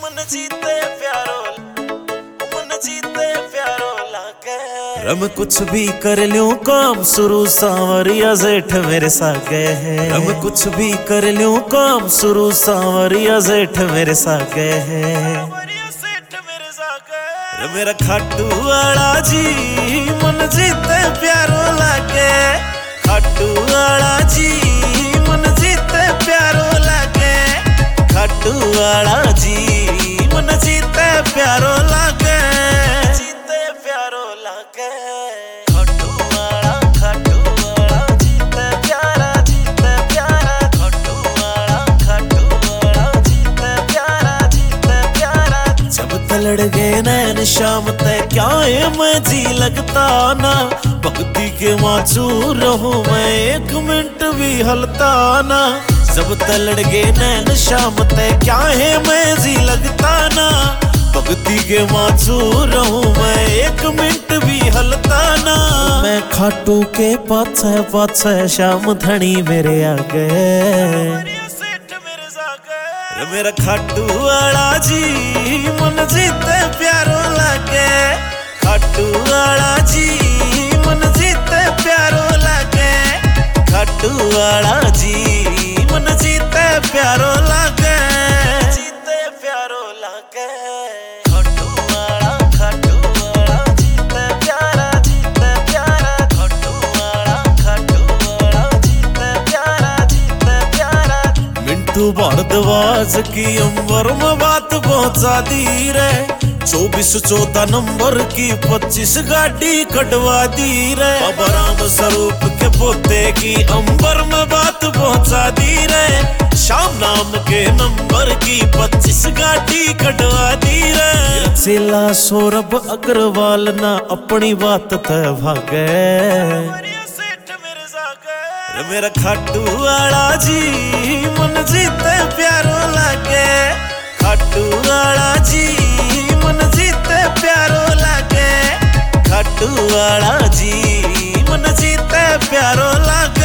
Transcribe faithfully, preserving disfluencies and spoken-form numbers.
मन जीते प्यारो मन जीते प्यारो लागे। रम कुछ भी कर ल्यूं काम शुरू सांवरिया जेठ मेरे सागे है। रम कुछ भी कर ल्यूं काम शुरू सांवरिया जेठ मेरे सागे है। मेरा खाटू वाला जी मन जीते प्यारो लागे। खाटू वाला जी मन जीते प्यारो लागे। खाटू वाला जी मन जीते प्यारो लागे। जीते प्यारो लागे। खाटू वाला खाटू वाला जीते प्यारा जीते प्यारा। खाटू वाला खाटू वाला जीते प्यारा जीते प्यारा। जब तलड़ गए नैन शाम तय क्या है मैं जी लगता ना। भक्ति के माचूर रहूं मैं एक मिनट भी हलता ना। जब तलड़ गए नैन शाम तय क्या है मैं जी लगता ना। भक्ति के माचूर रहूं मैं एक मिनट भी हलता ना। मैं खाटू के पाछे पाछे शाम धनी मेरे आ गए। मेरा खाटू वाला जी मन जीते प्यारो लागे। खाटू वाला जी मन जीते प्यारो लागे। खाटू वाला जी मन जीते प्यारो लागे। जीते प्यारो लागे। खाटू वाला खाटू वाला जीते प्यारा जीते प्यारा। खाटू वाला खाटू वाला जीते प्यारा जीते प्यारा। मिंटू भारद्वाज की अंबर में बात पहुंचा दी रे। चौबीस चौदह नंबर की पच्चीस गाड़ी कटवा दी रे। बाबा राम स्वरूप के पोते की अंबर में बात पहुंचा दी रे। शाम नाम के नंबर की पच्चीस गाड़ी कटवा दी रे। चेला सौरभ अग्रवाल ना अपनी बात तय भागे। मेरा खाटू वाला जी मन जीते प्यारो लागे। खाटू वाला जी मन जीते प्यारो लागे। खाटू वाला जी मन जीते प्यारो लागे।